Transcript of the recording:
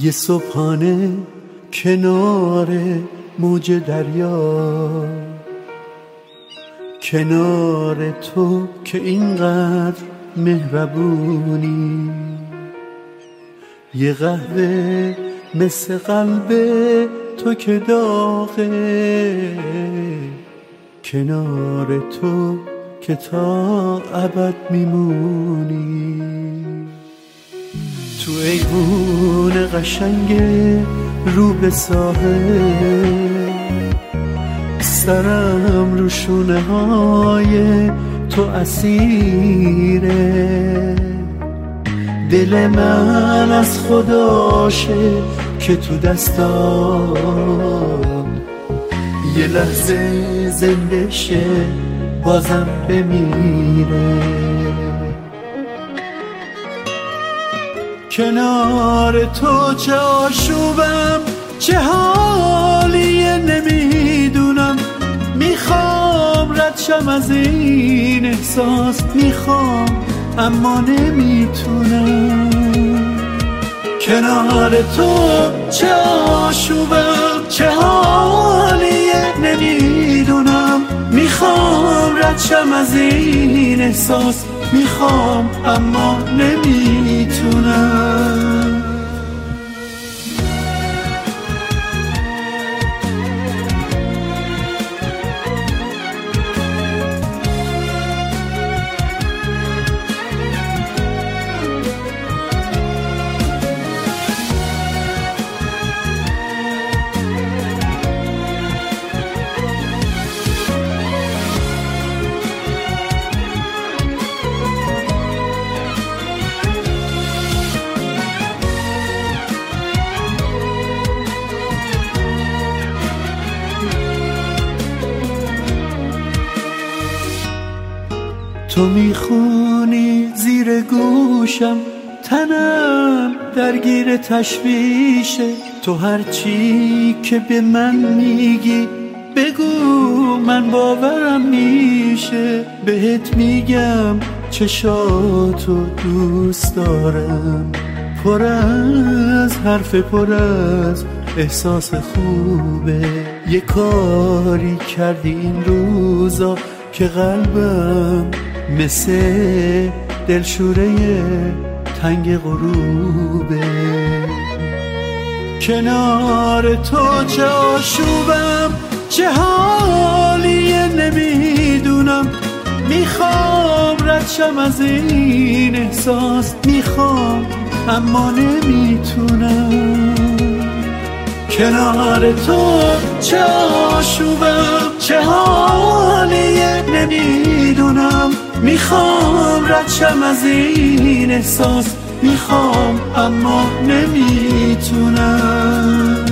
یه صبحانه کنار موج دریا، کنار تو که اینقدر مهربونی، یه قهوه مثل قلب تو که داغه، کنار تو که تا ابد میمونی. تو ایوون قشنگ رو به ساحل، سرم رو شونه های تو اسیره، دل من از خداشه که تو دستان یه لحظه زنده شه بازم بمیره. کنار تو چه آشوبم چه حالیه نمیدونم، میخوام ردشم از این احساس، میخوام اما نمیتونم. کنار تو چه آشوبم چه حالیه نمیدونم، میخوام ردشم از این احساس، میخوام اما نمیتونم. تو میخونی زیر گوشم، تنم درگیر تشویشه، تو هرچی که به من میگی بگو من باورم میشه. بهت میگم چشاتو دوست دارم، پر از حرف پر از احساس خوبه. یه کاری کردی این روزا که قلبم مثل دلشوره تنگ غروبه. کنار تو چه آشوبم چه حالیه نمیدونم، میخوام ردشم از این احساس، میخوام اما نمیتونم. کنار تو چه آشوبم چه حالیه نمیدونم، میخوام ردشم از این احساس، میخوام اما نمیتونم.